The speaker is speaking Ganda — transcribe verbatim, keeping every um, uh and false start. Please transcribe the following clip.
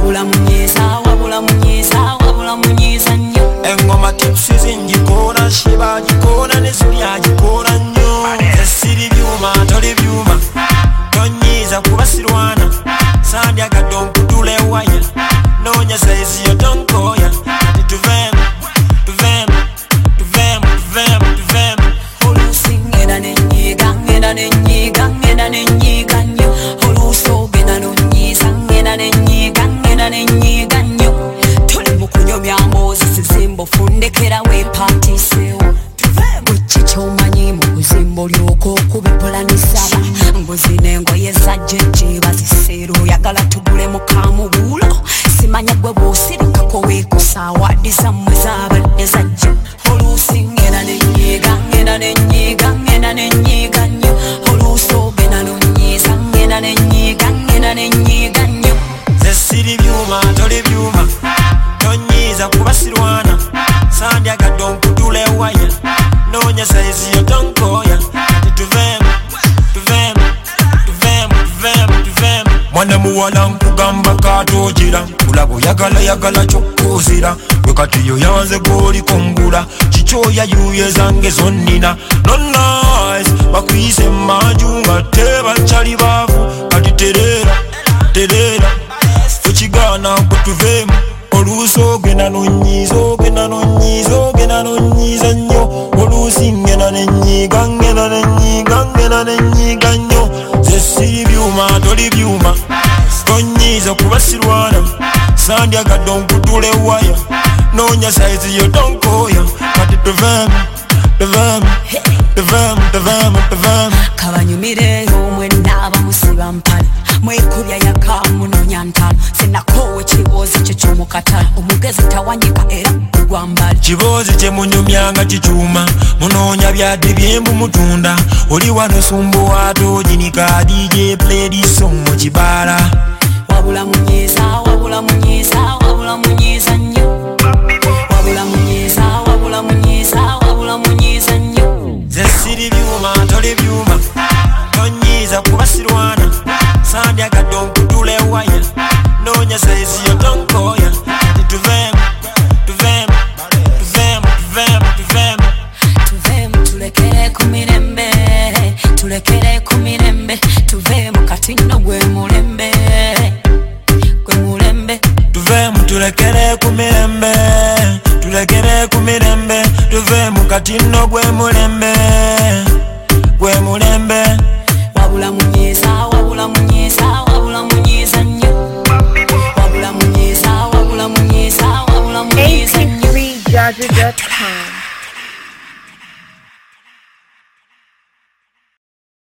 wabula munyiza wabula munyiza wabula munyiza nnyo engoma tipsi zinjikona shiba jikona nesubya jikona nnyo esiri byuma toli byuma tonyiza kubasirwana sandya gadonkutule waya nonya saizi yo tonkoya ati tuvem tuvem tuvem tuvem tuvem olusi ngenda nenyiga ngenda nenyiga ngenda nenyiga nnyo olusi ogenda nonyiza ngenda nenyiga ngenda nenyiga nnyo tuli mu kunyomya mbozi sizimbo fundekera wepatisewo bweki kyomanyi mu kuzimbo lyoko okubipolanisa mbuzi n'engoye zajjeje baziseera oyagala tugule mukamubuulo simanya gwe bw'osirikako weekusaawaddi zammwe zaabadde zajja oluusi ngenda nenyiga ngenda nenyiga ngenda nenyiga nnyo oluusi ogenda nonyiza ngenda nenyiga ngenda nenyiga nnyo ze siri byuma toli byuma tonyiza kubasirwana sandya gadonkutule waya nonya saizi yo tonkoya ati tuvem tuvem tuvem tuvem tuvem mwana muwala nkugamba katogira kulabo yagala yagala kyokuzira bwe kati yo yanze goli kongula kikyoya yuye zange zonnina no nice bakuyise manju nga tebakyali baavu kati terera terera tukigana kutuvemu oluusi ogenda nonyiza ogenda nonyiza ogenda nonyiza nnyo oluusi ngenda nenyiga ngenda nenyiga ngenda nenyiga nnyo ze si byuma toli byuma tonyiza kubasirwana sandya gadonkutule waya nonya saizi yo tonkoya kati tuvem tuvem tuvem tuvem tuvem kabanyumireyo mwenna abamusiba mpala mwekubya yakamunonya ntalo senakowe kibuuzi kyo kyomukatala omugezi tawanyika era gugwambala kibuuzi kyemunyumyanga kikyuma munonya byadde byembu mutunda oli wano sumbuwato jinika dj plediso mu kibala wabula munyiza wabula munyiza wabula munyiza nnyo wabula munyiza wabula munyiza wabula munyiza nnyo ze siri byuma toli byuma tonyiza kubasirwana sandya gadonkutule waya nonya saizi yo tonkoya ati tuvem tuvem tuvem tuvem tuvem tuvem tulekere ku mirembe tulekere ku mirembe tuvem kati nno gwe mulembe gwe mulembe tuvem tulekere ku mirembe tulekere ku mirembe tuvem kati nno gwe mulembe gwe mulembe wabula munyiza wabula munyiza wabula munyiza nnyo wabula munyiza wabula munyiza wabula munyiza nnyo eighty-three jazzy dot com